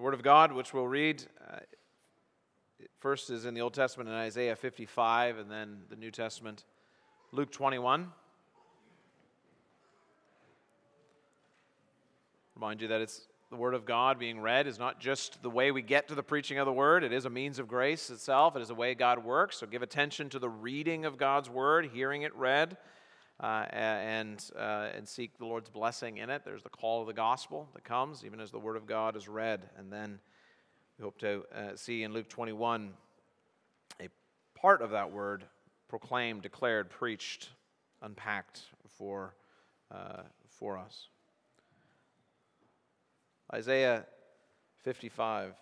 Word of God, which we'll read, first is in the Old Testament in Isaiah 55, and then the New Testament, Luke 21. Remind you that it's the Word of God being read is not just the way we get to the preaching of the Word. It is a means of grace itself. It is a way God works. So give attention to the reading of God's Word, hearing it read, and seek the Lord's blessing in it. There's the call of the gospel that comes even as the Word of God is read. And then we hope to see in Luke 21 a part of that Word proclaimed, declared, preached, unpacked for us. Isaiah 55.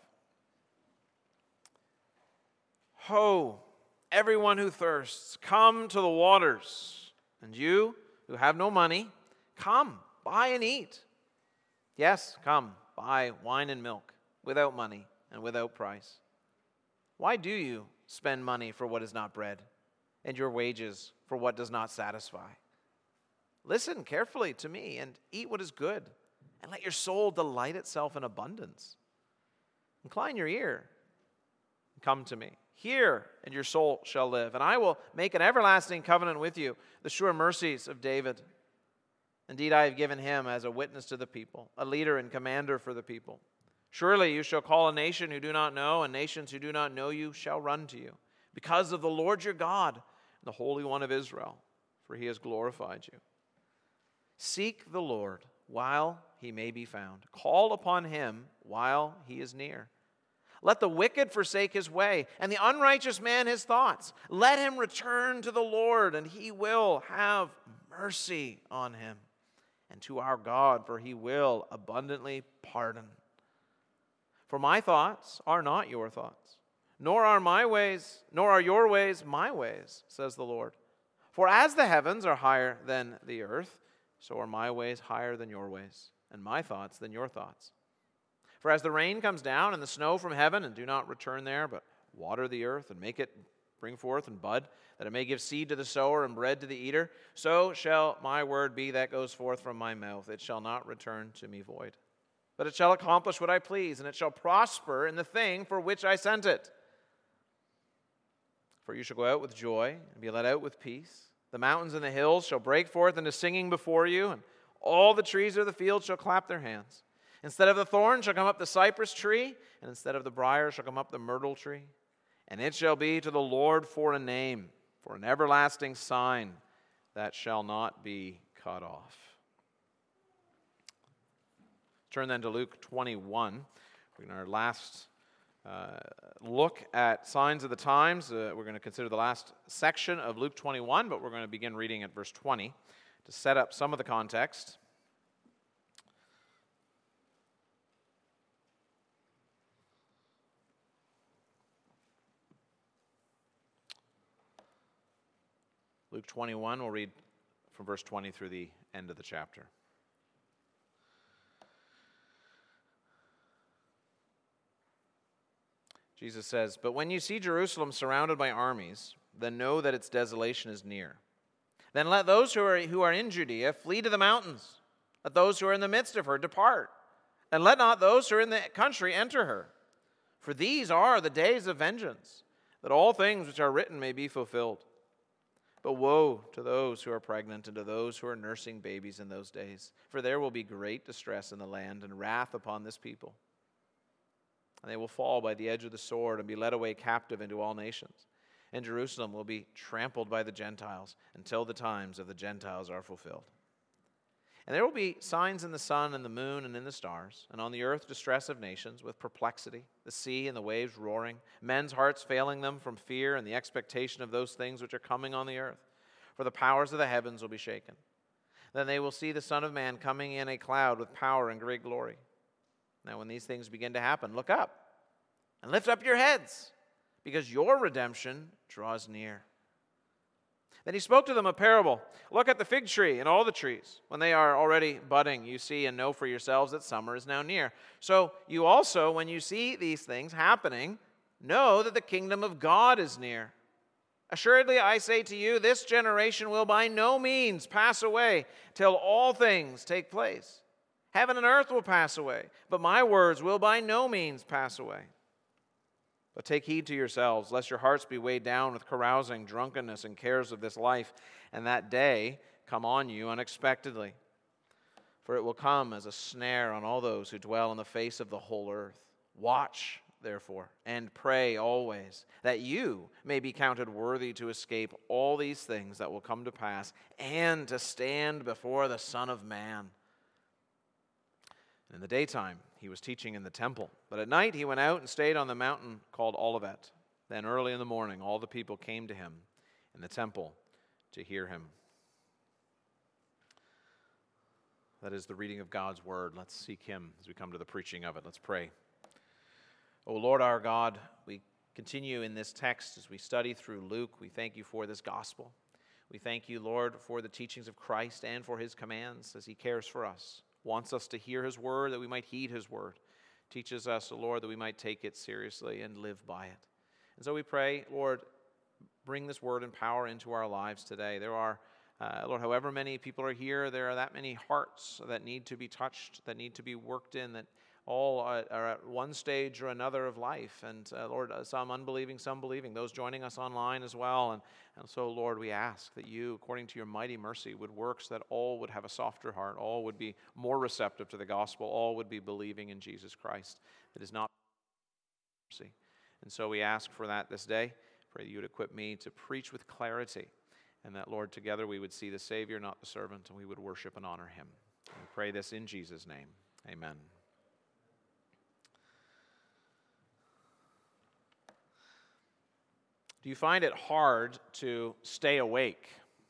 Ho, everyone who thirsts, come to the waters. And you who have no money, come, buy and eat. Yes, come, buy wine and milk, without money and without price. Why do you spend money for what is not bread, and your wages for what does not satisfy? Listen carefully to me, and eat what is good, and let your soul delight itself in abundance. Incline your ear, and come to me. Hear, and your soul shall live. And I will make an everlasting covenant with you, the sure mercies of David. Indeed, I have given him as a witness to the people, a leader and commander for the people. Surely you shall call a nation who do not know, and nations who do not know you shall run to you, because of the Lord your God, the Holy One of Israel, for he has glorified you. Seek the Lord while he may be found. Call upon him while he is near. Let the wicked forsake his way, and the unrighteous man his thoughts. Let him return to the Lord, and he will have mercy on him, and to our God, for he will abundantly pardon. For my thoughts are not your thoughts, nor are your ways my ways, says the Lord. For as the heavens are higher than the earth, so are my ways higher than your ways, and my thoughts than your thoughts. For as the rain comes down and the snow from heaven, and do not return there, but water the earth and make it bring forth and bud, that it may give seed to the sower and bread to the eater, so shall my word be that goes forth from my mouth. It shall not return to me void, but it shall accomplish what I please, and it shall prosper in the thing for which I sent it. For you shall go out with joy and be let out with peace. The mountains and the hills shall break forth into singing before you, and all the trees of the field shall clap their hands. Instead of the thorn shall come up the cypress tree, and instead of the briar shall come up the myrtle tree. And it shall be to the Lord for a name, for an everlasting sign that shall not be cut off. Turn then to Luke 21. We're in our last look at signs of the times. We're going to consider the last section of Luke 21, but we're going to begin reading at verse 20 to set up some of the context. Luke 21, we'll read from verse 20 through the end of the chapter. Jesus says, "But when you see Jerusalem surrounded by armies, then know that its desolation is near. Then let those who are in Judea flee to the mountains. Let those who are in the midst of her depart. And let not those who are in the country enter her. For these are the days of vengeance, that all things which are written may be fulfilled. But woe to those who are pregnant and to those who are nursing babies in those days, for there will be great distress in the land and wrath upon this people. And they will fall by the edge of the sword and be led away captive into all nations. And Jerusalem will be trampled by the Gentiles until the times of the Gentiles are fulfilled. And there will be signs in the sun and the moon and in the stars, and on the earth distress of nations with perplexity, the sea and the waves roaring, men's hearts failing them from fear and the expectation of those things which are coming on the earth. For the powers of the heavens will be shaken. Then they will see the Son of Man coming in a cloud with power and great glory. Now when these things begin to happen, look up and lift up your heads, because your redemption draws near." Then he spoke to them a parable. "Look at the fig tree and all the trees. When they are already budding, you see and know for yourselves that summer is now near. So you also, when you see these things happening, know that the kingdom of God is near. Assuredly, I say to you, this generation will by no means pass away till all things take place. Heaven and earth will pass away, but my words will by no means pass away. But take heed to yourselves, lest your hearts be weighed down with carousing, drunkenness, and cares of this life, and that day come on you unexpectedly. For it will come as a snare on all those who dwell on the face of the whole earth. Watch, therefore, and pray always, that you may be counted worthy to escape all these things that will come to pass, and to stand before the Son of Man. In the daytime, he was teaching in the temple, but at night he went out and stayed on the mountain called Olivet. Then early in the morning, all the people came to him in the temple to hear him. That is the reading of God's word. Let's seek him as we come to the preaching of it. Let's pray. O Lord our God, we continue in this text as we study through Luke. We thank you for this gospel. We thank you, Lord, for the teachings of Christ and for his commands as he cares for us. Wants us to hear his word, that we might heed his word. Teaches us, O Lord, that we might take it seriously and live by it. And so we pray, Lord, bring this word and power into our lives today. There are, Lord, however many people are here, there are that many hearts that need to be touched, that need to be worked in, that all are at one stage or another of life. And Lord, some unbelieving, some believing, those joining us online as well. And so, Lord, we ask that you, according to your mighty mercy, would work so that all would have a softer heart, all would be more receptive to the gospel, all would be believing in Jesus Christ. That is not mercy. And so we ask for that this day. Pray that you would equip me to preach with clarity, and that, Lord, together we would see the Savior, not the servant, and we would worship and honor him. We pray this in Jesus' name. Amen. Do you find it hard to stay awake?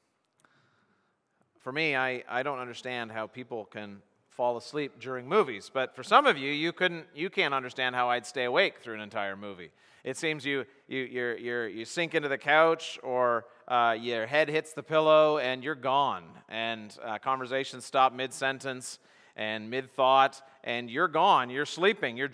For me, I don't understand how people can fall asleep during movies, but for some of you, you can't understand how I'd stay awake through an entire movie. It seems you sink into the couch, or your head hits the pillow and you're gone, and conversations stop mid-sentence and mid-thought, and you're gone. You're sleeping. You're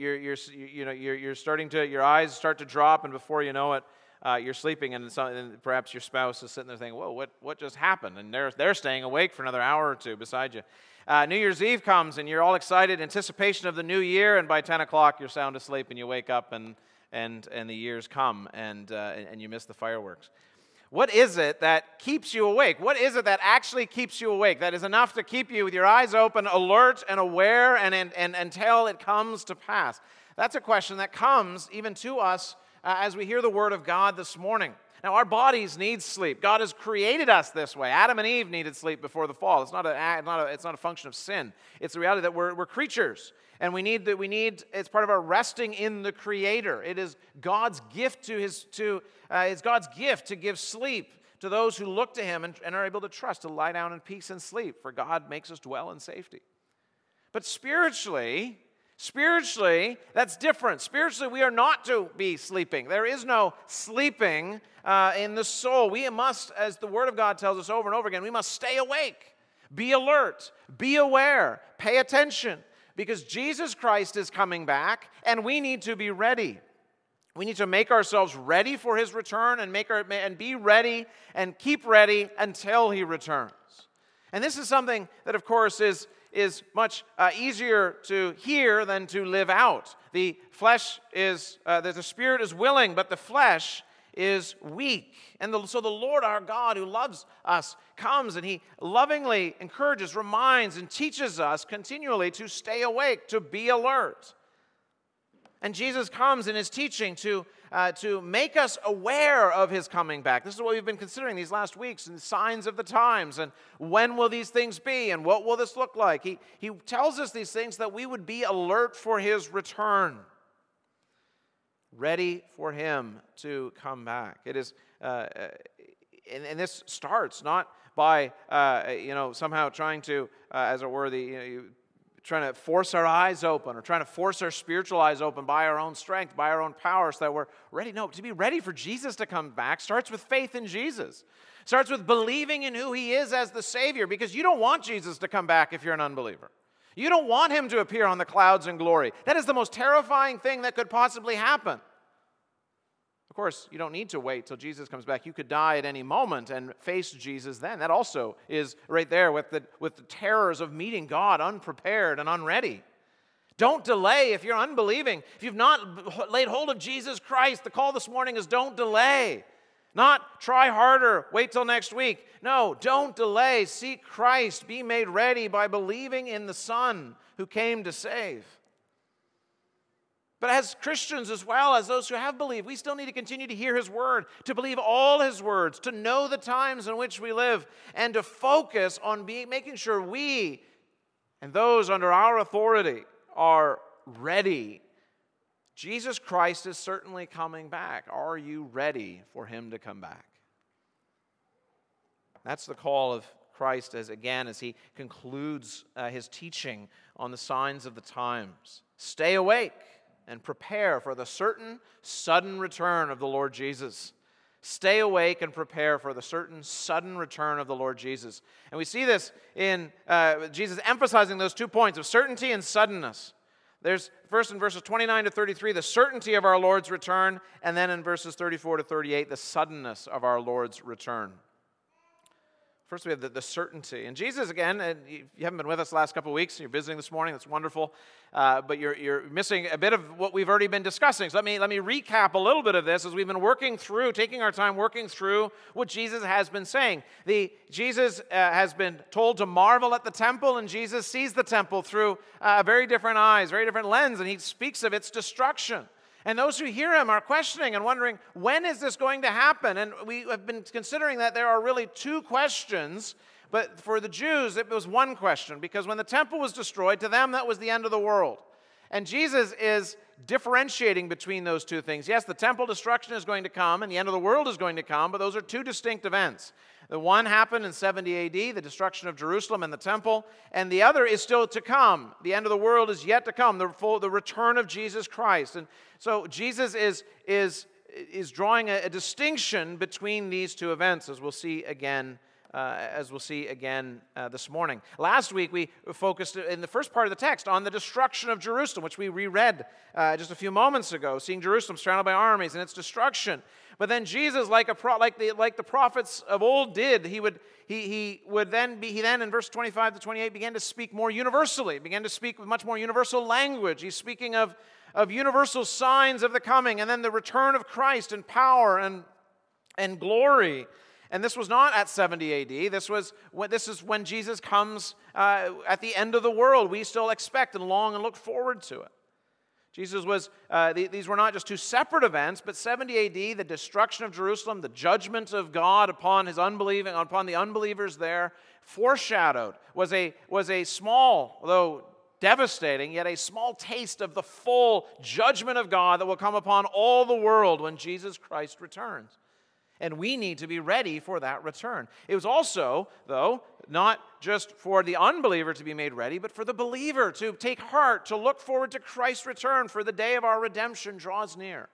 starting to, your eyes start to drop, and before you know it, you're sleeping, and perhaps your spouse is sitting there thinking, "Whoa, what just happened?" And they're staying awake for another hour or two beside you. New Year's Eve comes, and you're all excited, anticipation of the new year, and by 10 o'clock you're sound asleep, and you wake up, and the years come, and you miss the fireworks. What is it that keeps you awake? What is it that actually keeps you awake? That is enough to keep you with your eyes open, alert and aware, and until it comes to pass? That's a question that comes even to us as we hear the word of God this morning. Now, our bodies need sleep. God has created us this way. Adam and Eve needed sleep before the fall. It's not a function of sin. It's the reality that we're creatures, and we need. It's part of our resting in the Creator. It is God's gift it's God's gift to give sleep to those who look to Him and are able to trust, to lie down in peace and sleep. For God makes us dwell in safety. But spiritually, that's different. Spiritually, we are not to be sleeping. There is no sleeping in the soul. We must, as the Word of God tells us over and over again, we must stay awake, be alert, be aware, pay attention, because Jesus Christ is coming back, and we need to be ready. We need to make ourselves ready for His return, and be ready and keep ready until He returns. And this is something that, of course, is much easier to hear than to live out. The spirit is willing, but the flesh is weak. And so the Lord our God, who loves us, comes, and He lovingly encourages, reminds, and teaches us continually to stay awake, to be alert. And Jesus comes in His teaching to make us aware of His coming back. This is what we've been considering these last weeks, and the signs of the times, and when will these things be, and what will this look like. He tells us these things that we would be alert for His return, ready for Him to come back. It is, and this starts not by somehow trying to, as it were, trying to force our eyes open, or trying to force our spiritual eyes open by our own strength, by our own power, so that we're ready. No, to be ready for Jesus to come back starts with faith in Jesus. Starts with believing in who He is as the Savior, because you don't want Jesus to come back if you're an unbeliever. You don't want Him to appear on the clouds in glory. That is the most terrifying thing that could possibly happen. Of course, you don't need to wait till Jesus comes back. You could die at any moment and face Jesus then. That also is right there with the terrors of meeting God unprepared and unready. Don't delay if you're unbelieving. If you've not laid hold of Jesus Christ, the call this morning is don't delay. Not try harder, wait till next week. No, don't delay. Seek Christ. Be made ready by believing in the Son who came to save. But as Christians, as well as those who have believed, we still need to continue to hear His Word, to believe all His words, to know the times in which we live, and to focus on making sure we and those under our authority are ready. Jesus Christ is certainly coming back. Are you ready for Him to come back? That's the call of Christ as He concludes His teaching on the signs of the times. Stay awake and prepare for the certain sudden return of the Lord Jesus. Stay awake and prepare for the certain sudden return of the Lord Jesus. And we see this in Jesus emphasizing those 2 points of certainty and suddenness. There's first in verses 29 to 33, the certainty of our Lord's return, and then in verses 34 to 38, the suddenness of our Lord's return. First, we have the certainty. And Jesus, again, and you haven't been with us the last couple of weeks, you're visiting this morning, that's wonderful, but you're missing a bit of what we've already been discussing. So let me recap a little bit of this as we've been taking our time working through what Jesus has been saying. Jesus has been told to marvel at the temple, and Jesus sees the temple through very different eyes, very different lens, and He speaks of its destruction. And those who hear Him are questioning and wondering, when is this going to happen? And we have been considering that there are really 2 questions, but for the Jews, it was 1 question, because when the temple was destroyed, to them, that was the end of the world. And Jesus is differentiating between those 2 things. Yes, the temple destruction is going to come, and the end of the world is going to come, but those are 2 distinct events. The one happened in 70 AD, the destruction of Jerusalem and the temple, and the other is still to come. The end of the world is yet to come, the return of Jesus Christ. And so Jesus is drawing a distinction between these 2 events, as we'll see again this morning. Last week we focused in the first part of the text on the destruction of Jerusalem, which we reread just a few moments ago, seeing Jerusalem surrounded by armies and its destruction. But then Jesus, like the prophets of old did, he then in verse 25 to 28 began to speak more universally, began to speak with much more universal language. He's speaking of universal signs of the coming, and then the return of Christ in power and glory. And this was not at 70 AD. This is when Jesus comes at the end of the world. We still expect and long and look forward to it. Jesus was, these were not just 2 separate events, but 70 AD, the destruction of Jerusalem, the judgment of God upon the unbelievers there, foreshadowed, was a small, though devastating, yet a small taste of the full judgment of God that will come upon all the world when Jesus Christ returns. And we need to be ready for that return. It was also, though, not just for the unbeliever to be made ready, but for the believer to take heart, to look forward to Christ's return, for the day of our redemption draws near.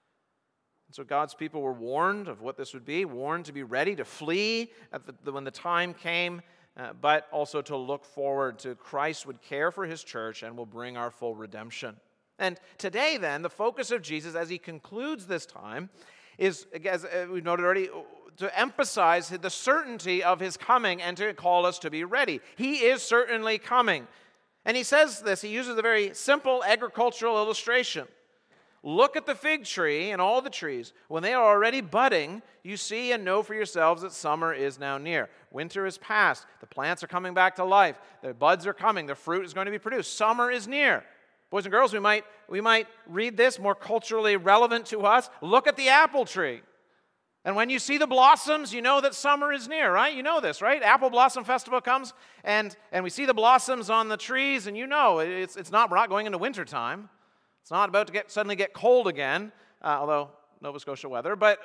And so God's people were warned of what this would be, warned to be ready, to flee when the time came, but also to look forward to Christ would care for His church and will bring our full redemption. And today, then, the focus of Jesus as He concludes this time is, as we've noted already, to emphasize the certainty of His coming and to call us to be ready. He is certainly coming. And He says this, He uses a very simple agricultural illustration. Look at the fig tree and all the trees. When they are already budding, you see and know for yourselves that summer is now near. Winter is past. The plants are coming back to life. The buds are coming. The fruit is going to be produced. Summer is near. Boys and girls, we might read this more culturally relevant to us. Look at the apple tree. And when you see the blossoms, you know that summer is near, right? You know this, right? Apple Blossom Festival comes, and we see the blossoms on the trees, and you know we're not going into wintertime. It's not about to suddenly get cold again, although Nova Scotia weather. But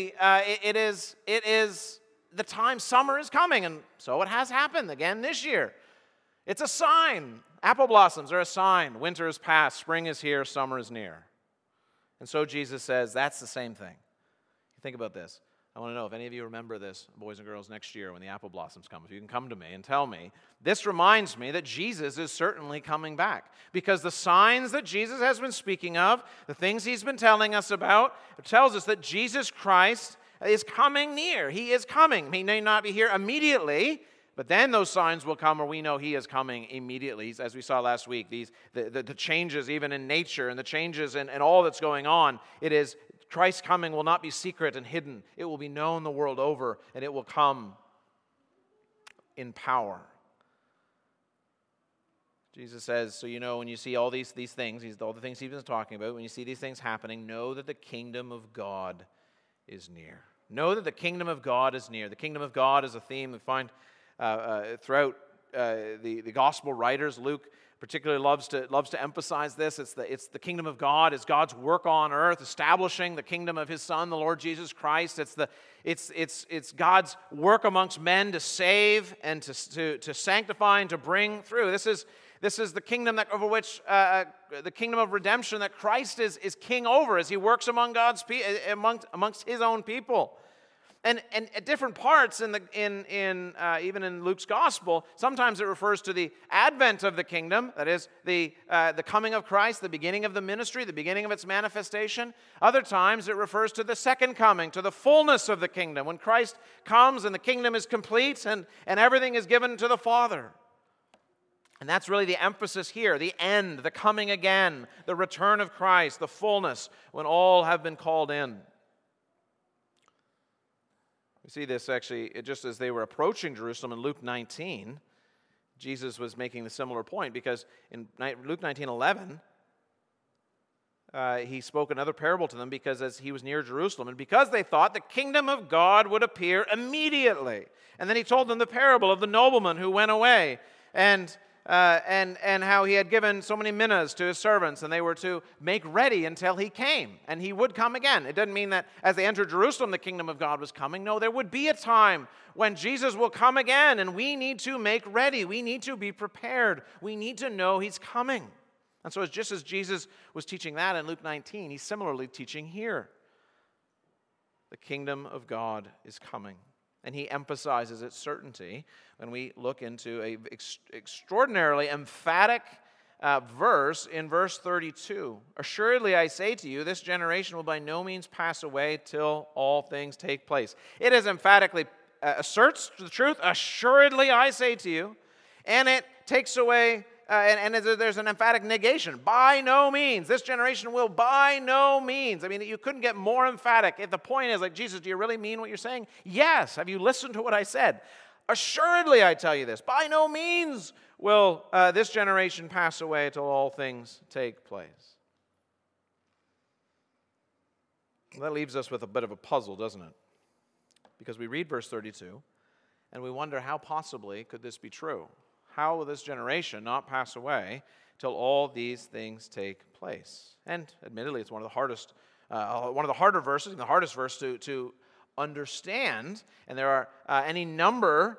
it is the time summer is coming, and so it has happened again this year. It's a sign. Apple blossoms are a sign. Winter is past, spring is here, summer is near. And so Jesus says that's the same thing. Think about this. I want to know if any of you remember this, boys and girls, next year when the apple blossoms come. If you can come to me and tell me, this reminds me that Jesus is certainly coming back. Because the signs that Jesus has been speaking of, the things he's been telling us about, it tells us that Jesus Christ is coming near. He is coming. He may not be here immediately, but then those signs will come where we know he is coming immediately. As we saw last week, the changes even in nature and the changes in all that's going on, it is Christ's coming will not be secret and hidden. It will be known the world over, and it will come in power. Jesus says, so when you see all these things, all the things he's been talking about, when you see these things happening, know that the kingdom of God is near. Know that the kingdom of God is near. The kingdom of God is a theme we find throughout the gospel writers. Luke particularly loves to emphasize this. It's the kingdom of God. It's God's work on earth, establishing the kingdom of his Son, the Lord Jesus Christ. It's God's work amongst men to save and to sanctify and to bring through. This is the kingdom over which the kingdom of redemption that Christ is king over as he works among amongst his own people. And at different parts even in Luke's gospel, sometimes it refers to the advent of the kingdom, that is the coming of Christ, the beginning of the ministry, the beginning of its manifestation. Other times it refers to the second coming, to the fullness of the kingdom, when Christ comes and the kingdom is complete and everything is given to the Father. And that's really the emphasis here, the end, the coming again, the return of Christ, the fullness, when all have been called in. We see this actually just as they were approaching Jerusalem in Luke 19. Jesus was making the similar point because in Luke 19:11, he spoke another parable to them because as he was near Jerusalem and because they thought the kingdom of God would appear immediately. And then he told them the parable of the nobleman who went away and how he had given so many minas to his servants, and they were to make ready until he came, and he would come again. It doesn't mean that as they entered Jerusalem, the kingdom of God was coming. No, there would be a time when Jesus will come again, and we need to make ready. We need to be prepared. We need to know he's coming. And so just as Jesus was teaching that in Luke 19, he's similarly teaching here. The kingdom of God is coming. And he emphasizes its certainty when we look into an extraordinarily emphatic verse in verse 32. Assuredly, I say to you, this generation will by no means pass away till all things take place. It is emphatically asserts the truth. Assuredly, I say to you. And it takes away, and there's an emphatic negation. By no means. This generation will by no means. I mean, you couldn't get more emphatic. If the point is like, Jesus, do you really mean what you're saying? Yes. Have you listened to what I said? Assuredly, I tell you this. By no means will this generation pass away till all things take place. Well, that leaves us with a bit of a puzzle, doesn't it? Because we read verse 32, and we wonder how possibly could this be true? How will this generation not pass away till all these things take place? And admittedly, it's one of the harder verses, and the hardest verse to understand. And there are any number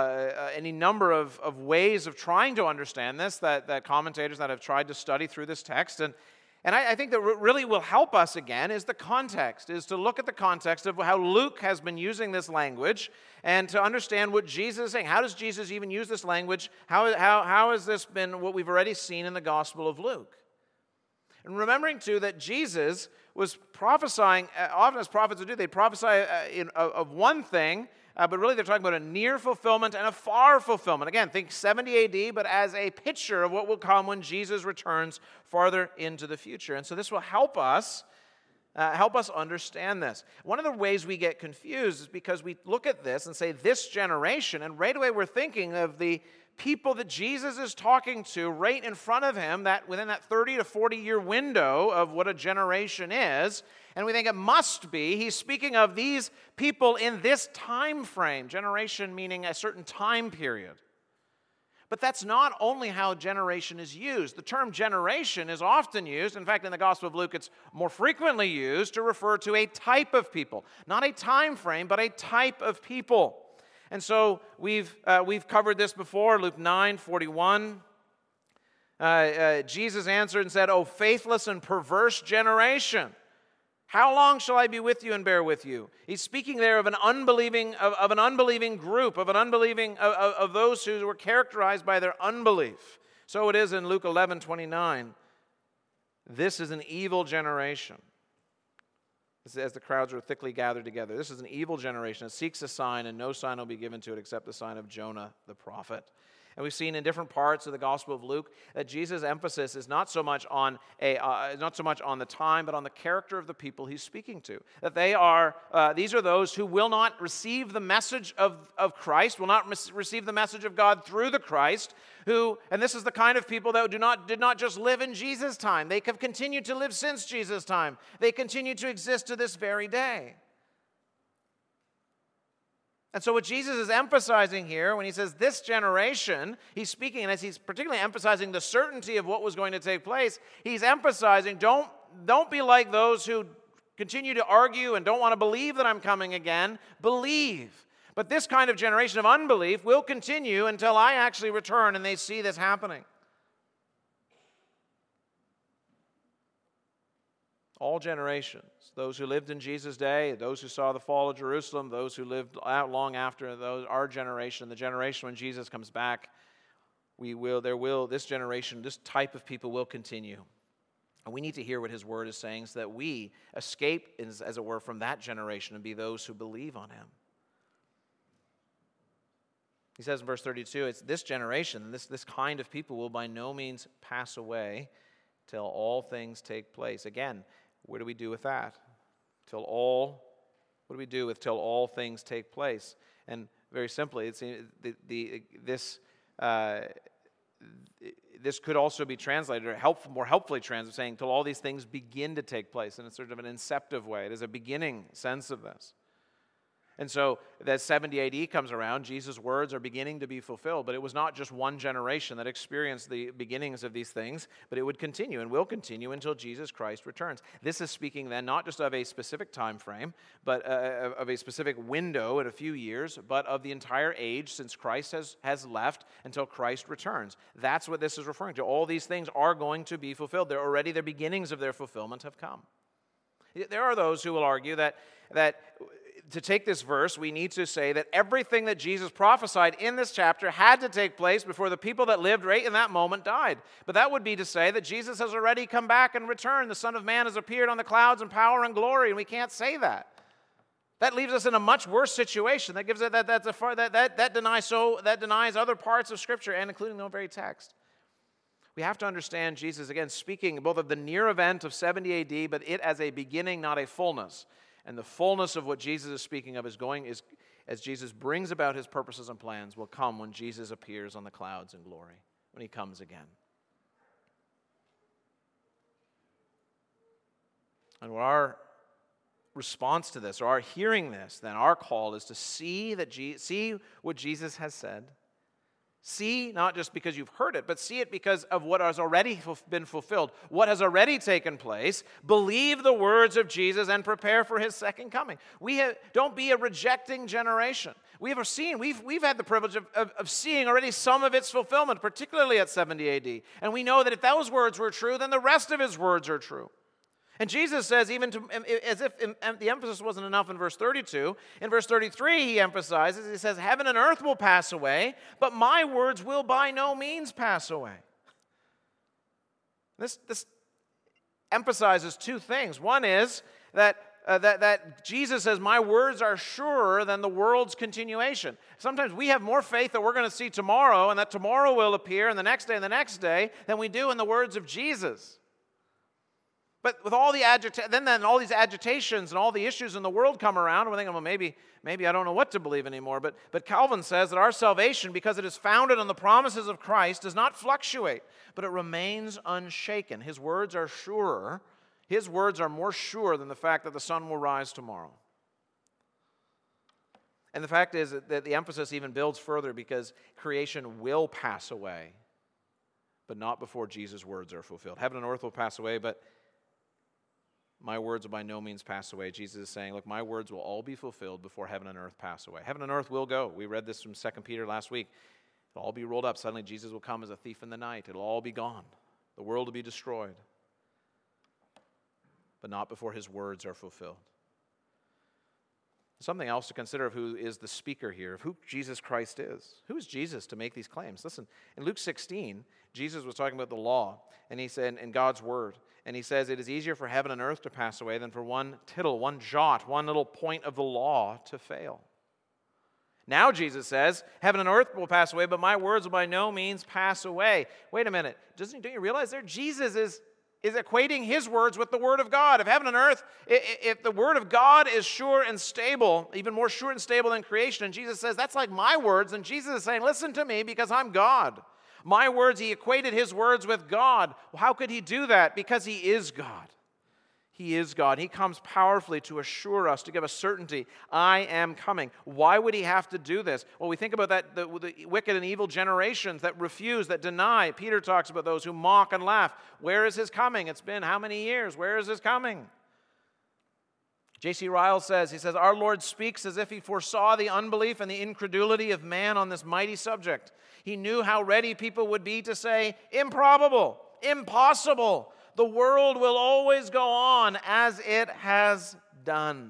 of ways of trying to understand this that commentators that have tried to study through this text. And I think that really will help us again is the context, is to look at the context of how Luke has been using this language and to understand what Jesus is saying. How does Jesus even use this language? How has this been what we've already seen in the Gospel of Luke? And remembering, too, that Jesus was prophesying, often as prophets would do, they prophesy of one thing, but really they're talking about a near fulfillment and a far fulfillment. Again, think 70 AD, but as a picture of what will come when Jesus returns farther into the future. And so this will help us understand this. One of the ways we get confused is because we look at this and say, this generation, and right away we're thinking of the people that Jesus is talking to right in front of him, that within that 30 to 40 year window of what a generation is, and we think it must be, he's speaking of these people in this time frame, generation meaning a certain time period. But that's not only how generation is used. The term generation is often used, in fact in the Gospel of Luke it's more frequently used to refer to a type of people. Not a time frame, but a type of people. And so we've covered this before, Luke 9:41. Jesus answered and said, "O faithless and perverse generation." How long shall I be with you and bear with you? He's speaking there of an unbelieving group, of those who were characterized by their unbelief. So it is in Luke 11:29. This is an evil generation. As the crowds were thickly gathered together. This is an evil generation. It seeks a sign, and no sign will be given to it except the sign of Jonah the prophet. And we've seen in different parts of the Gospel of Luke that Jesus' emphasis is not so much on the time, but on the character of the people he's speaking to. That these are those who will not receive the message of Christ, will not receive the message of God through the Christ, and this is the kind of people that did not just live in Jesus' time. They have continued to live since Jesus' time. They continue to exist to this very day. And so what Jesus is emphasizing here, when he says this generation, he's speaking, and as he's particularly emphasizing the certainty of what was going to take place, he's emphasizing, don't be like those who continue to argue and don't want to believe that I'm coming again. Believe. But this kind of generation of unbelief will continue until I actually return and they see this happening. All generations, those who lived in Jesus' day, those who saw the fall of Jerusalem, those who lived out long after, our generation, the generation when Jesus comes back, this generation, this type of people will continue. And we need to hear what his word is saying so that we escape, as it were, from that generation and be those who believe on him. He says in verse 32, it's this generation, this kind of people will by no means pass away till all things take place. Again, what do we do with that? What do we do with till all things take place? And very simply, this could also be translated, or more helpfully translated, saying till all these things begin to take place. And it's sort of an inceptive way. It is a beginning sense of this. And so that 70 AD comes around, Jesus' words are beginning to be fulfilled. But it was not just one generation that experienced the beginnings of these things, but it would continue and will continue until Jesus Christ returns. This is speaking then not just of a specific time frame, but of a specific window in a few years, but of the entire age since Christ has left until Christ returns. That's what this is referring to. All these things are going to be fulfilled. They're already, the beginnings of their fulfillment have come. There are those who will argue that to take this verse, we need to say that everything that Jesus prophesied in this chapter had to take place before the people that lived right in that moment died. But that would be to say that Jesus has already come back and returned. The Son of Man has appeared on the clouds in power and glory, and we can't say that. That leaves us in a much worse situation. That gives it that denies other parts of Scripture, and including the very text. We have to understand Jesus, again, speaking both of the near event of 70 AD, but it as a beginning, not a fullness. And the fullness of what Jesus is speaking of as Jesus brings about his purposes and plans, will come when Jesus appears on the clouds in glory, when he comes again. And our response to this, or our hearing this, then our call is to see what Jesus has said. See, not just because you've heard it, but see it because of what has already been fulfilled, what has already taken place. Believe the words of Jesus and prepare for his second coming. Don't be a rejecting generation. We've had the privilege of seeing already some of its fulfillment, particularly at 70 AD. And we know that if those words were true, then the rest of his words are true. And Jesus says, as if the emphasis wasn't enough in verse 32, in verse 33 he emphasizes, he says, heaven and earth will pass away, but my words will by no means pass away. This emphasizes two things. One is that Jesus says, my words are surer than the world's continuation. Sometimes we have more faith that we're going to see tomorrow, and that tomorrow will appear, and the next day, than we do in the words of Jesus. But with all the then all these agitations and all the issues in the world come around, we're thinking, well, maybe I don't know what to believe anymore. But Calvin says that our salvation, because it is founded on the promises of Christ, does not fluctuate, but it remains unshaken. His words are surer. His words are more sure than the fact that the sun will rise tomorrow. And the fact is that the emphasis even builds further because creation will pass away, but not before Jesus' words are fulfilled. Heaven and earth will pass away, but my words will by no means pass away. Jesus is saying, look, my words will all be fulfilled before heaven and earth pass away. Heaven and earth will go. We read this from 2 Peter last week. It'll all be rolled up. Suddenly Jesus will come as a thief in the night. It'll all be gone. The world will be destroyed. but not before his words are fulfilled. Something else to consider of who is the speaker here, of who Jesus Christ is. Who is Jesus to make these claims? Listen, in Luke 16, Jesus was talking about the law, and he said, in God's word, and he says, it is easier for heaven and earth to pass away than for one tittle, one jot, one little point of the law to fail. Now Jesus says, heaven and earth will pass away, but my words will by no means pass away. Wait a minute, don't you realize there Jesus is equating his words with the word of God. If heaven and earth, if the word of God is sure and stable, even more sure and stable than creation, and Jesus says, that's like my words, and Jesus is saying, listen to me because I'm God. My words, he equated his words with God. Well, how could he do that? Because he is God. He is God. He comes powerfully to assure us, to give us certainty, I am coming. Why would he have to do this? Well, we think about that the wicked and evil generations that refuse, that deny. Peter talks about those who mock and laugh. Where is his coming? It's been how many years? Where is his coming? J.C. Ryle says, our Lord speaks as if he foresaw the unbelief and the incredulity of man on this mighty subject. He knew how ready people would be to say, improbable, impossible. The world will always go on as it has done.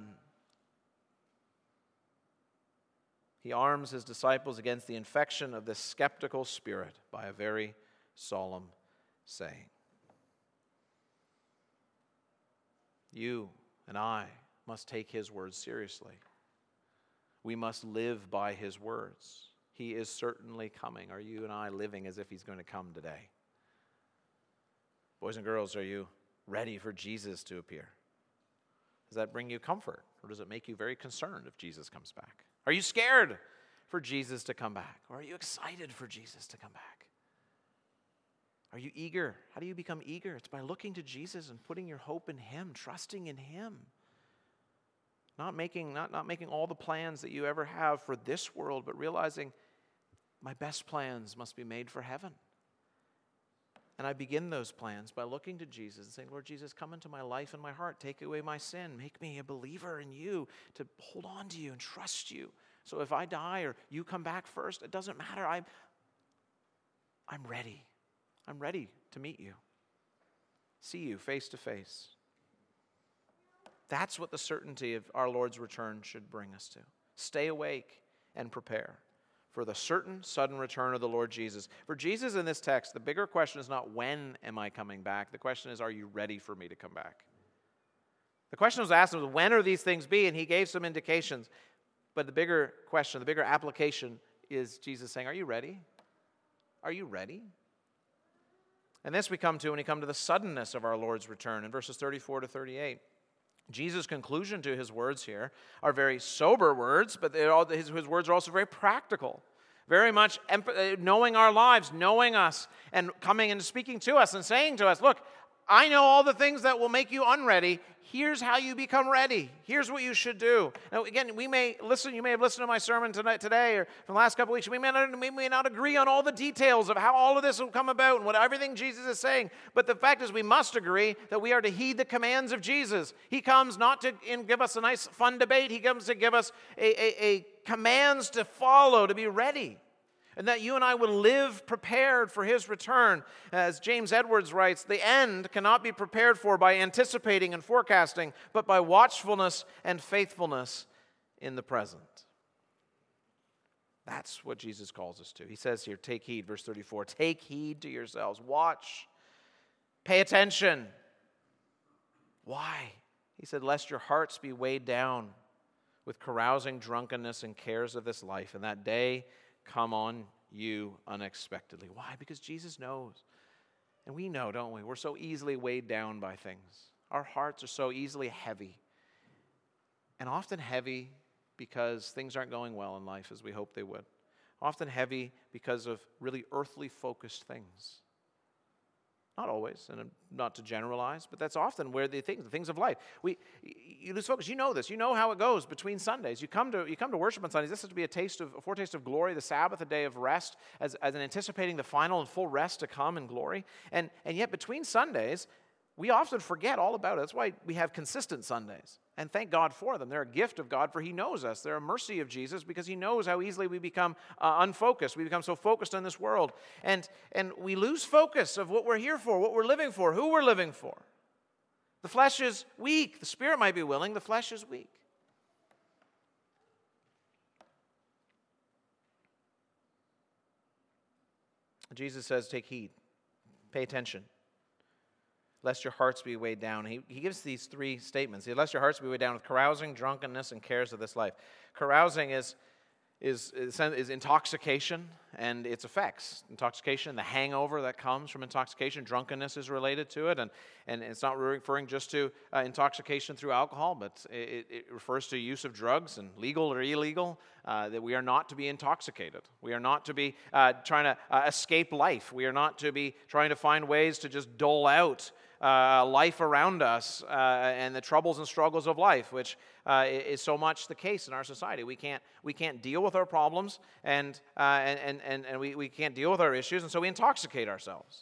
He arms his disciples against the infection of this skeptical spirit by a very solemn saying. You and I must take his words seriously. We must live by his words. He is certainly coming. Are you and I living as if he's going to come today? Boys and girls, are you ready for Jesus to appear? Does that bring you comfort, or does it make you very concerned if Jesus comes back? Are you scared for Jesus to come back, or are you excited for Jesus to come back? Are you eager? How do you become eager? It's by looking to Jesus and putting your hope in him, trusting in him. Not making all the plans that you ever have for this world, but realizing my best plans must be made for heaven. And I begin those plans by looking to Jesus and saying, Lord Jesus, come into my life and my heart. Take away my sin. Make me a believer in you, to hold on to you and trust you. So if I die or you come back first, it doesn't matter. I'm ready. I'm ready to meet you, see you face to face. That's what the certainty of our Lord's return should bring us to. Stay awake and prepare for the certain sudden return of the Lord Jesus. For Jesus in this text, the bigger question is not when am I coming back? The question is, are you ready for me to come back? The question was asked him, when are these things be? And he gave some indications. But the bigger question, the bigger application is Jesus saying, are you ready? Are you ready? And this we come to when we come to the suddenness of our Lord's return in verses 34 to 38. Jesus' conclusion to his words here are very sober words, but his words are also very practical. Very much knowing our lives, knowing us, and coming and speaking to us and saying to us, look, I know all the things that will make you unready. Here's how you become ready. Here's what you should do. Now, again, you may have listened to my sermon today or from the last couple of weeks. We may not agree on all the details of how all of this will come about and what everything Jesus is saying. But the fact is we must agree that we are to heed the commands of Jesus. He comes not to give us a nice, fun debate. He comes to give us a commands to follow, to be ready. And that you and I will live prepared for his return. As James Edwards writes, the end cannot be prepared for by anticipating and forecasting, but by watchfulness and faithfulness in the present. That's what Jesus calls us to. He says here, take heed, verse 34, take heed to yourselves. Watch. Pay attention. Why? He said, lest your hearts be weighed down with carousing, drunkenness, and cares of this life, and that day come on you unexpectedly. Why? Because Jesus knows. And we know, don't we? We're so easily weighed down by things. Our hearts are so easily heavy. And often heavy because things aren't going well in life as we hope they would. Often heavy because of really earthly focused things. Not always, and not to generalize, but that's often where the things of life. You lose focus. You know this. You know how it goes between Sundays. You come to worship on Sundays. This is to be a foretaste of glory, the Sabbath, a day of rest, as an anticipating the final and full rest to come in glory. And yet between Sundays, we often forget all about it. That's why we have consistent Sundays. And thank God for them. They're a gift of God, for he knows us. They're a mercy of Jesus because he knows how easily we become unfocused. We become so focused on this world. And we lose focus of what we're here for, what we're living for, who we're living for. The flesh is weak. The spirit might be willing. The flesh is weak. Jesus says, take heed. Pay attention. Lest your hearts be weighed down. He gives these three statements. Lest your hearts be weighed down with carousing, drunkenness, and cares of this life. Carousing is intoxication and its effects. Intoxication, the hangover that comes from intoxication. Drunkenness is related to it, and it's not referring just to intoxication through alcohol, but it refers to use of drugs, and legal or illegal, that we are not to be intoxicated. We are not to be trying to escape life. We are not to be trying to find ways to just dole out life around us and the troubles and struggles of life, which is so much the case in our society. We can't deal with our problems and we can't deal with our issues, and so we intoxicate ourselves.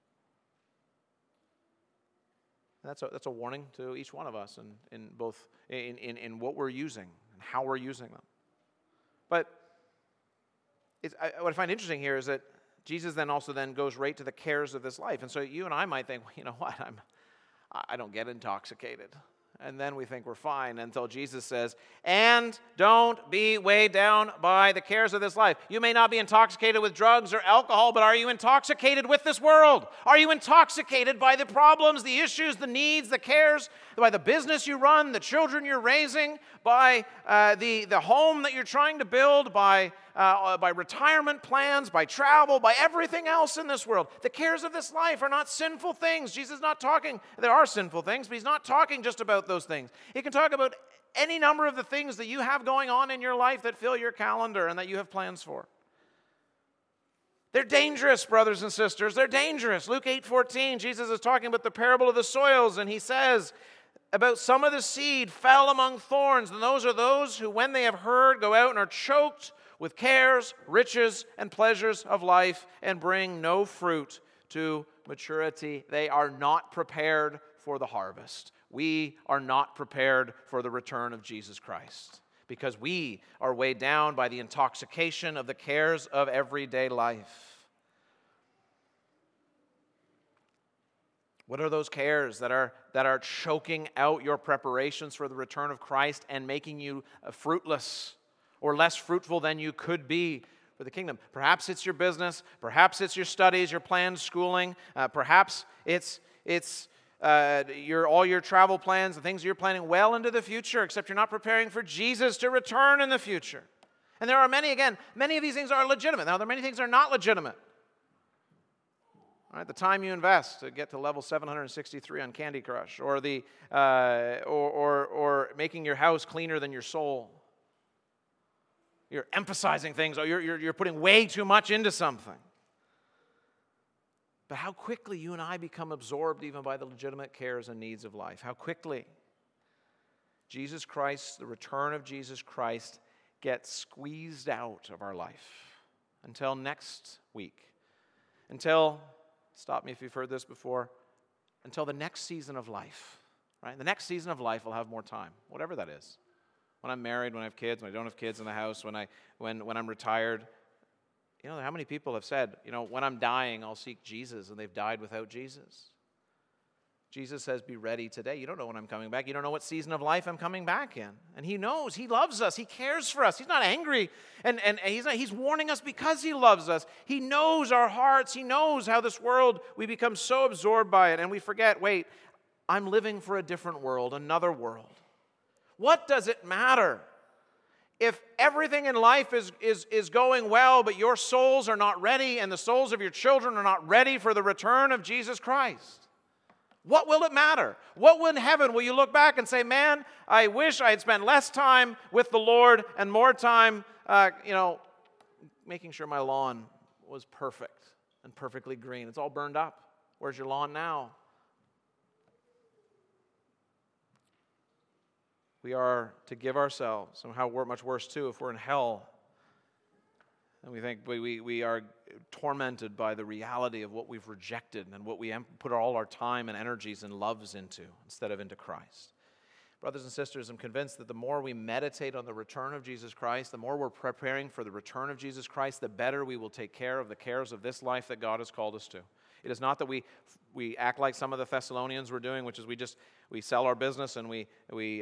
And that's a warning to each one of us in both in what we're using and how we're using them. But what I find interesting here is that Jesus then also goes right to the cares of this life. And so you and I might think, well, you know what, I don't get intoxicated. And then we think we're fine until Jesus says, and don't be weighed down by the cares of this life. You may not be intoxicated with drugs or alcohol, but are you intoxicated with this world? Are you intoxicated by the problems, the issues, the needs, the cares, by the business you run, the children you're raising, by the home that you're trying to build, by retirement plans, by travel, by everything else in this world? The cares of this life are not sinful things. Jesus is not talking, there are sinful things, but he's not talking just about those things. He can talk about any number of the things that you have going on in your life that fill your calendar and that you have plans for. They're dangerous, brothers and sisters. They're dangerous. Luke 8:14, Jesus is talking about the parable of the soils, and he says about some of the seed fell among thorns, and those are those who, when they have heard, go out and are choked with cares, riches, and pleasures of life, and bring no fruit to maturity. They are not prepared for the harvest. We are not prepared for the return of Jesus Christ because we are weighed down by the intoxication of the cares of everyday life. What are those cares that are choking out your preparations for the return of Christ and making you fruitless or less fruitful than you could be for the kingdom? Perhaps it's your business. Perhaps it's your studies, your planned schooling. Perhaps it's all your travel plans, the things you're planning well into the future, except you're not preparing for Jesus to return in the future. And there are many of these things are legitimate. Now, there are many things that are not legitimate. All right, the time you invest to get to level 763 on Candy Crush, or or making your house cleaner than your soul. You're emphasizing things, or you're putting way too much into something. But how quickly you and I become absorbed even by the legitimate cares and needs of life. How quickly Jesus Christ, the return of Jesus Christ, gets squeezed out of our life. Until next week. Until, stop me if you've heard this before, until the next season of life. Right? The next season of life will have more time, whatever that is. When I'm married, when I have kids, when I don't have kids in the house, when I'm retired. You know, how many people have said, when I'm dying, I'll seek Jesus, and they've died without Jesus. Jesus says, be ready today. You don't know when I'm coming back. You don't know what season of life I'm coming back in. And he knows. He loves us. He cares for us. He's not angry. And he's warning us because he loves us. He knows our hearts. He knows how this world, we become so absorbed by it, and we forget, wait, I'm living for a different world, another world. What does it matter if everything in life is going well, but your souls are not ready and the souls of your children are not ready for the return of Jesus Christ? What will it matter? What will in heaven will you look back and say, man, I wish I had spent less time with the Lord and more time, making sure my lawn was perfect and perfectly green. It's all burned up. Where's your lawn now? We are to give ourselves, and how much worse too if we're in hell and we think we are tormented by the reality of what we've rejected and what we put all our time and energies and loves into instead of into Christ. Brothers and sisters, I'm convinced that the more we meditate on the return of Jesus Christ, the more we're preparing for the return of Jesus Christ, the better we will take care of the cares of this life that God has called us to. It is not that we act like some of the Thessalonians were doing, which is we sell our business and we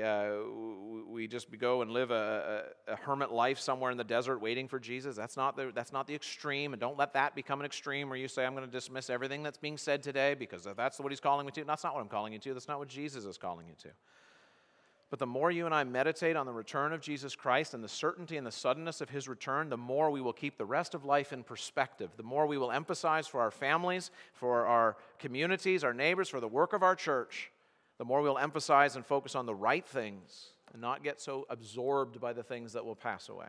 just go and live a hermit life somewhere in the desert waiting for Jesus. That's not the extreme, and don't let that become an extreme where you say, I'm going to dismiss everything that's being said today because that's what he's calling me to. That's not what I'm calling you to. That's not what Jesus is calling you to. But the more you and I meditate on the return of Jesus Christ and the certainty and the suddenness of his return, the more we will keep the rest of life in perspective. The more we will emphasize for our families, for our communities, our neighbors, for the work of our church, the more we'll emphasize and focus on the right things and not get so absorbed by the things that will pass away.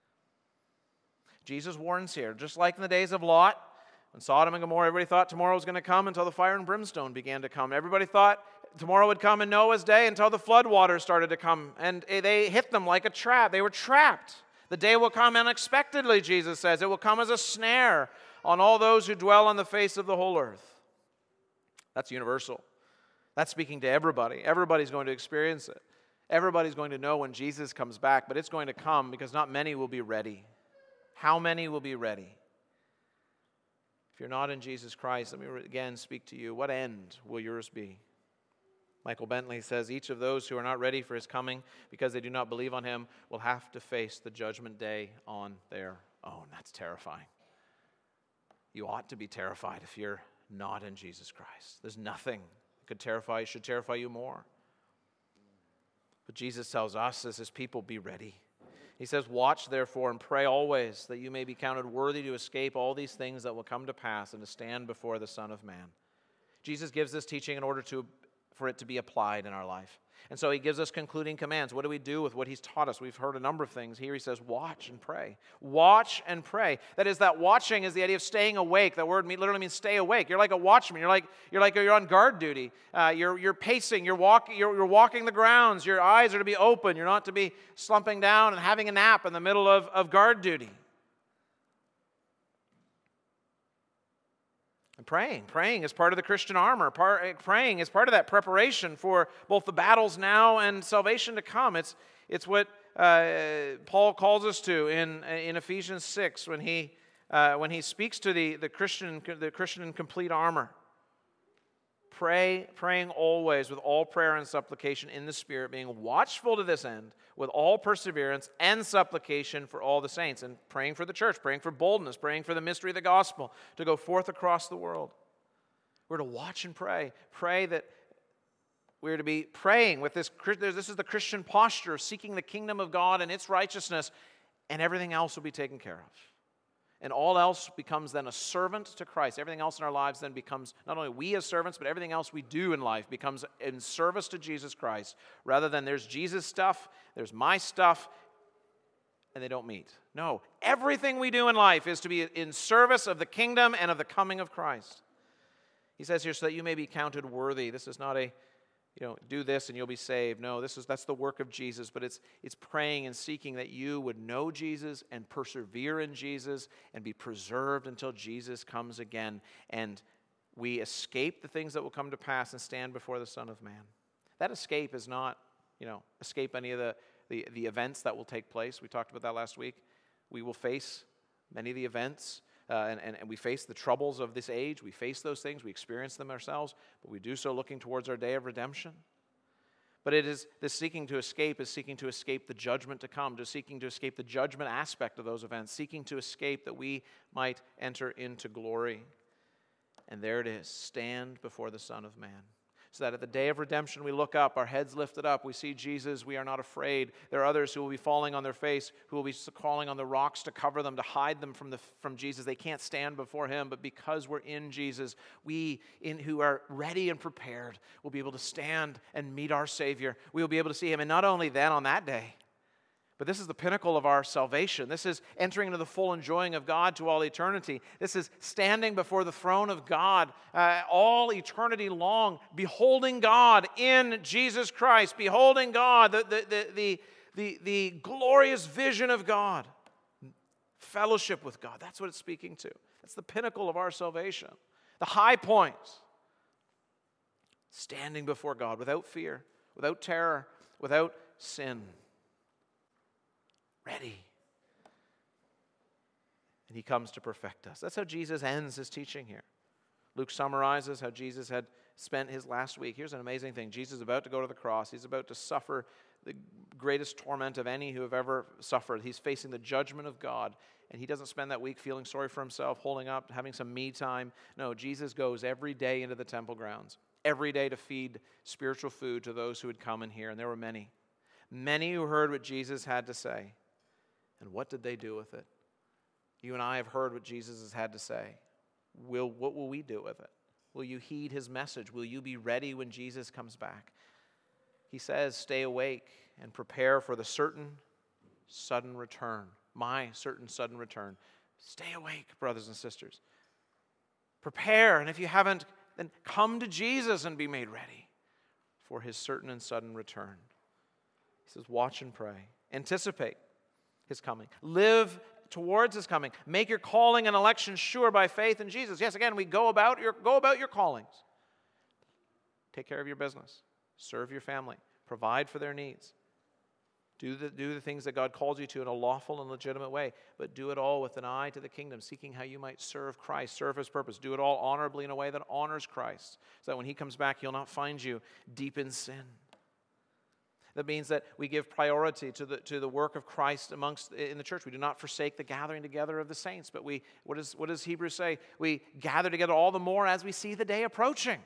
Jesus warns here, just like in the days of Lot, when Sodom and Gomorrah, everybody thought tomorrow was going to come until the fire and brimstone began to come. Everybody thought tomorrow would come in Noah's day until the flood waters started to come. And they hit them like a trap. They were trapped. The day will come unexpectedly, Jesus says. It will come as a snare on all those who dwell on the face of the whole earth. That's universal. That's speaking to everybody. Everybody's going to experience it. Everybody's going to know when Jesus comes back, but it's going to come because not many will be ready. How many will be ready? If you're not in Jesus Christ, let me again speak to you. What end will yours be? Michael Bentley says, each of those who are not ready for his coming because they do not believe on him will have to face the judgment day on their own. That's terrifying. You ought to be terrified if you're not in Jesus Christ. There's nothing that should terrify you more. But Jesus tells us as his people, be ready. He says, watch therefore and pray always that you may be counted worthy to escape all these things that will come to pass and to stand before the Son of Man. Jesus gives this teaching in order for it to be applied in our life. And so he gives us concluding commands. What do we do with what he's taught us? We've heard a number of things. Here he says, watch and pray. Watch and pray. That is, that watching is the idea of staying awake. That word literally means stay awake. You're like a watchman. You're on guard duty. You're pacing. You're walking the grounds. Your eyes are to be open. You're not to be slumping down and having a nap in the middle of guard duty. And praying is part of the Christian armor. Praying is part of that preparation for both the battles now and salvation to come. It's what Paul calls us to in Ephesians 6 when he speaks to the Christian in complete armor. Praying always with all prayer and supplication in the Spirit, being watchful to this end with all perseverance and supplication for all the saints, and praying for the church, praying for boldness, praying for the mystery of the gospel to go forth across the world. We're to watch and pray. Pray that we're to be praying with this. This is the Christian posture of seeking the kingdom of God and its righteousness, and everything else will be taken care of. And all else becomes then a servant to Christ. Everything else in our lives then becomes, not only we as servants, but everything else we do in life becomes in service to Jesus Christ. Rather than there's Jesus stuff, there's my stuff, and they don't meet. No, everything we do in life is to be in service of the kingdom and of the coming of Christ. He says here, so that you may be counted worthy. This is not a, do this and you'll be saved. No, that's the work of Jesus, but it's praying and seeking that you would know Jesus and persevere in Jesus and be preserved until Jesus comes again and we escape the things that will come to pass and stand before the Son of Man. That escape is not, escape any of the events that will take place. We talked about that last week. We will face many of the events and we face the troubles of this age. We face those things. We experience them ourselves, but we do so looking towards our day of redemption. But it is this seeking to escape the judgment to come, seeking to escape the judgment aspect of those events, seeking to escape that we might enter into glory. And there it is, stand before the Son of Man. So that at the day of redemption we look up, our heads lifted up, we see Jesus, we are not afraid. There are others who will be falling on their face, who will be calling on the rocks to cover them, to hide them from Jesus. They can't stand before him, but because we're in Jesus, who are ready and prepared will be able to stand and meet our Savior. We will be able to see him, and not only then on that day, but this is the pinnacle of our salvation. This is entering into the full enjoying of God to all eternity. This is standing before the throne of God all eternity long, beholding God in Jesus Christ, beholding God, the glorious vision of God, fellowship with God. That's what it's speaking to. That's the pinnacle of our salvation. The high point, standing before God without fear, without terror, without sin. Ready. And he comes to perfect us. That's how Jesus ends his teaching here. Luke summarizes how Jesus had spent his last week. Here's an amazing thing. Jesus is about to go to the cross. He's about to suffer the greatest torment of any who have ever suffered. He's facing the judgment of God, and he doesn't spend that week feeling sorry for himself, holding up, having some me time. No, Jesus goes every day into the temple grounds, every day to feed spiritual food to those who would come and hear, and there were many. Many who heard what Jesus had to say. And what did they do with it? You and I have heard what Jesus has had to say. What will we do with it? Will you heed his message? Will you be ready when Jesus comes back? He says, stay awake and prepare for the certain sudden return. My certain sudden return. Stay awake, brothers and sisters. Prepare, and if you haven't, then come to Jesus and be made ready for his certain and sudden return. He says, watch and pray. Anticipate his coming. Live towards his coming. Make your calling and election sure by faith in Jesus. Yes, again, we go about your callings. Take care of your business. Serve your family. Provide for their needs. Do the things that God calls you to in a lawful and legitimate way, but do it all with an eye to the kingdom, seeking how you might serve Christ, serve his purpose. Do it all honorably in a way that honors Christ, so that when he comes back, he'll not find you deep in sin. That means that we give priority to the work of Christ in the church. We do not forsake the gathering together of the saints, but what does Hebrews say? We gather together all the more as we see the day approaching.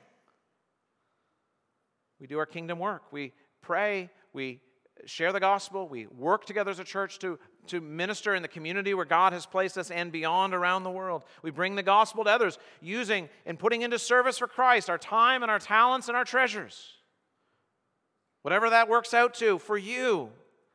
We do our kingdom work. We pray. We share the gospel. We work together as a church to minister in the community where God has placed us and beyond around the world. We bring the gospel to others, using and putting into service for Christ our time and our talents and our treasures. Whatever that works out to for you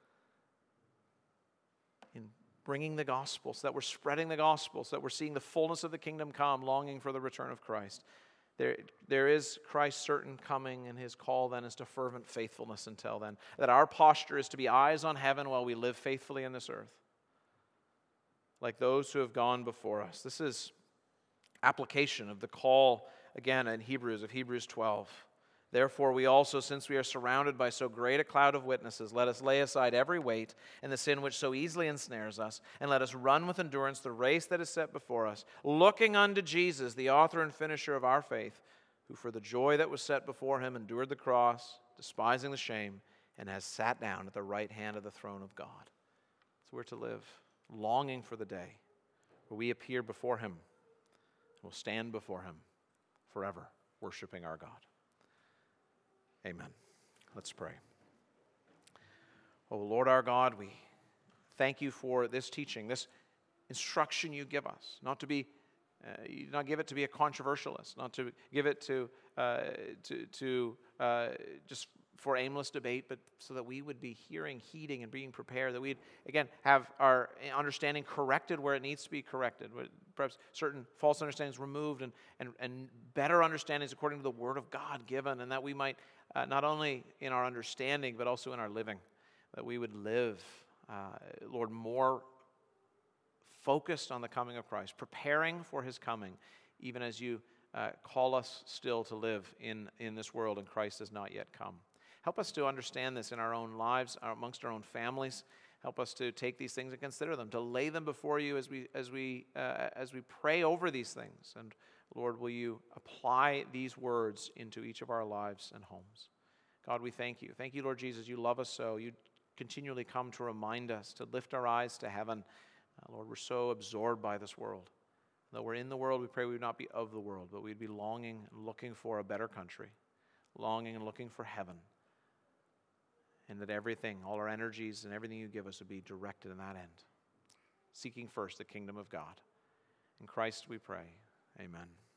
in bringing the gospel, so that we're spreading the gospel, so that we're seeing the fullness of the kingdom come, longing for the return of Christ. There is Christ's certain coming, and his call then is to fervent faithfulness until then. That our posture is to be eyes on heaven while we live faithfully in this earth, like those who have gone before us. This is application of the call, again, in Hebrews 12. Therefore, we also, since we are surrounded by so great a cloud of witnesses, let us lay aside every weight and the sin which so easily ensnares us, and let us run with endurance the race that is set before us, looking unto Jesus, the author and finisher of our faith, who for the joy that was set before him endured the cross, despising the shame, and has sat down at the right hand of the throne of God. So we're to live, longing for the day where we appear before him, and will stand before him forever, worshiping our God. Amen. Let's pray. Oh, Lord our God, we thank you for this teaching, this instruction you give us, not give it to be a controversialist, not to give it to just for aimless debate, but so that we would be heeding, and being prepared, that we'd, again, have our understanding corrected where it needs to be corrected, perhaps certain false understandings removed, and better understandings according to the Word of God given, and that we might, not only in our understanding, but also in our living, that we would live, Lord, more focused on the coming of Christ, preparing for his coming, even as you call us still to live in this world, and Christ has not yet come. Help us to understand this in our own lives, amongst our own families. Help us to take these things and consider them, to lay them before you as we pray over these things. And Lord, will you apply these words into each of our lives and homes? God, we thank you. Thank you, Lord Jesus. You love us so. You continually come to remind us to lift our eyes to heaven. Lord, we're so absorbed by this world. Though we're in the world, we pray we would not be of the world, but we'd be longing and looking for a better country, longing and looking for heaven. And that everything, all our energies and everything you give us would be directed in that end. Seeking first the kingdom of God. In Christ we pray. Amen.